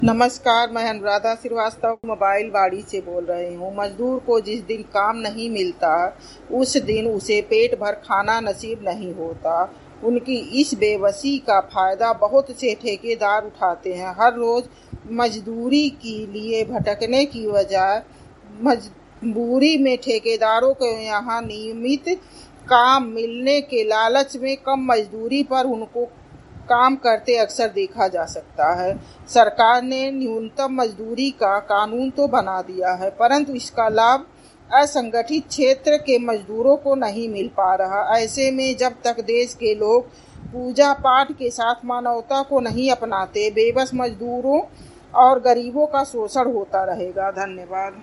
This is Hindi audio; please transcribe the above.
नमस्कार, मैं अनुराधा श्रीवास्तव मोबाइल वाड़ी से बोल रही हूँ। मजदूर को जिस दिन काम नहीं मिलता उस दिन उसे पेट भर खाना नसीब नहीं होता। उनकी इस बेबसी का फायदा बहुत से ठेकेदार उठाते हैं। हर रोज मजदूरी के लिए भटकने की बजाय मजबूरी में ठेकेदारों को यहाँ नियमित काम मिलने के लालच में कम मजदूरी पर उनको काम करते अक्सर देखा जा सकता है। सरकार ने न्यूनतम मजदूरी का कानून तो बना दिया है, परंतु इसका लाभ असंगठित क्षेत्र के मजदूरों को नहीं मिल पा रहा। ऐसे में जब तक देश के लोग पूजा पाठ के साथ मानवता को नहीं अपनाते, बेबस मजदूरों और गरीबों का शोषण होता रहेगा। धन्यवाद।